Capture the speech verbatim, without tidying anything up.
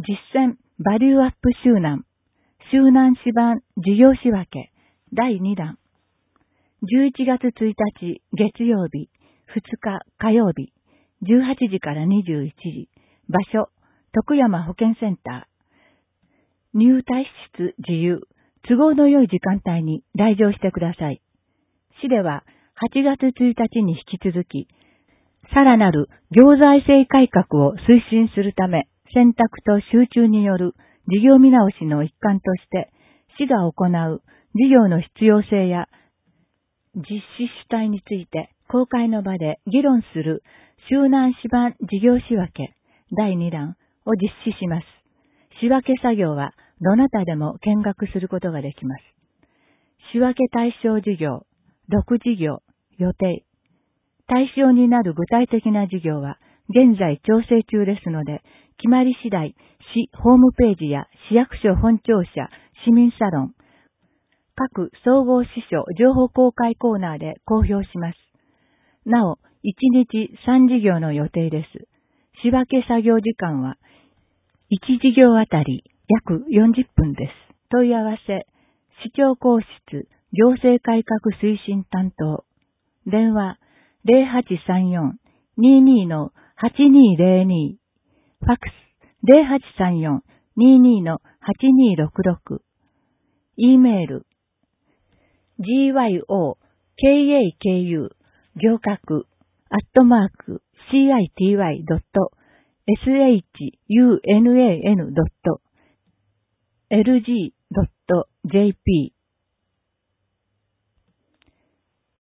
実践バリューアップ周南、周南市版事業仕分けだいにだん。じゅういちがつついたち月曜日、ふつか火曜日、じゅうはちじからにじゅういちじ、場所、徳山保健センター。入退室自由、都合の良い時間帯に来場してください。市でははちがつついたちに引き続き、さらなる行財政改革を推進するため、選択と集中による事業見直しの一環として、市が行う事業の必要性や実施主体について公開の場で議論する周南市版事業仕分けだいにだんを実施します。仕分け作業はどなたでも見学することができます。仕分け対象事業、ろく事業、予定。対象になる具体的な事業は現在調整中ですので、決まり次第、市ホームページや市役所本庁舎、市民サロン、各総合支所情報公開コーナーで公表します。なお、いちにちさん事業の予定です。仕分け作業時間はいち事業あたり約よんじゅっぷんです。問い合わせ、市長公室行政改革推進担当。電話ゼロはちさんよん にーにー はちにーゼロに。ファックスゼロはちさんよん にーにー はちにーろくろく。E メール ジーワイオーケーエーケーユー 行革アットマーク シーアイティーワイドットエスエイチユーエヌエーエヌドットエルジードットジェーピー